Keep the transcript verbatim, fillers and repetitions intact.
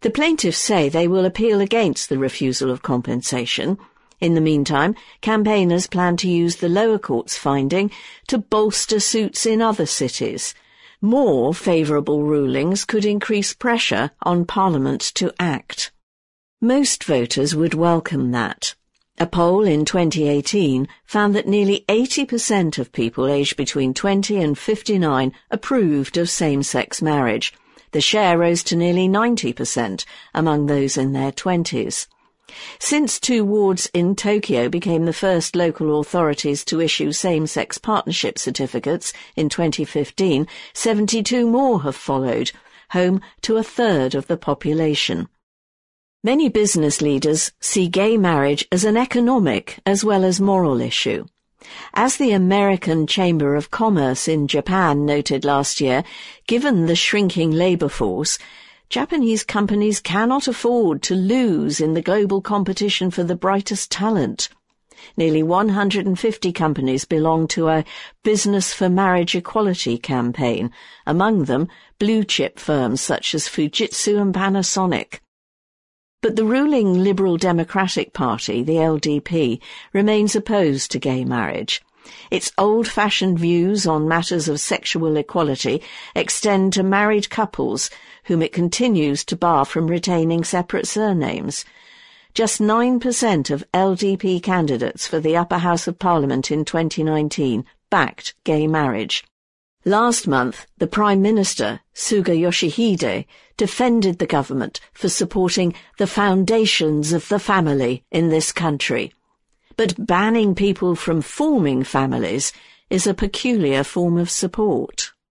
The plaintiffs say they will appeal against the refusal of compensation. In the meantime, campaigners plan to use the lower court's finding to bolster suits in other cities. More favourable rulings could increase pressure on Parliament to act. Most voters would welcome that. A poll in twenty eighteen found that nearly eighty percent of people aged between twenty and fifty-nine approved of same-sex marriage. The share rose to nearly ninety percent among those in their twenties. Since two wards in Tokyo became the first local authorities to issue same-sex partnership certificates in twenty fifteen, seventy-two more have followed, home to a third of the population. Many business leaders see gay marriage as an economic as well as moral issue. As the American Chamber of Commerce in Japan noted last year, given the shrinking labour force, Japanese companies cannot afford to lose in the global competition for the brightest talent. Nearly one hundred fifty companies belong to a Business for Marriage Equality campaign, among them blue-chip firms such as Fujitsu and Panasonic. But the ruling Liberal Democratic Party, the L D P, remains opposed to gay marriage. Its old-fashioned views on matters of sexual equality extend to married couples, whom it continues to bar from retaining separate surnames. Just nine percent of L D P candidates for the upper house of Parliament in twenty nineteen backed gay marriage. Last month, the Prime Minister, Suga Yoshihide, defended the government for supporting the foundations of the family in this country. But banning people from forming families is a peculiar form of support.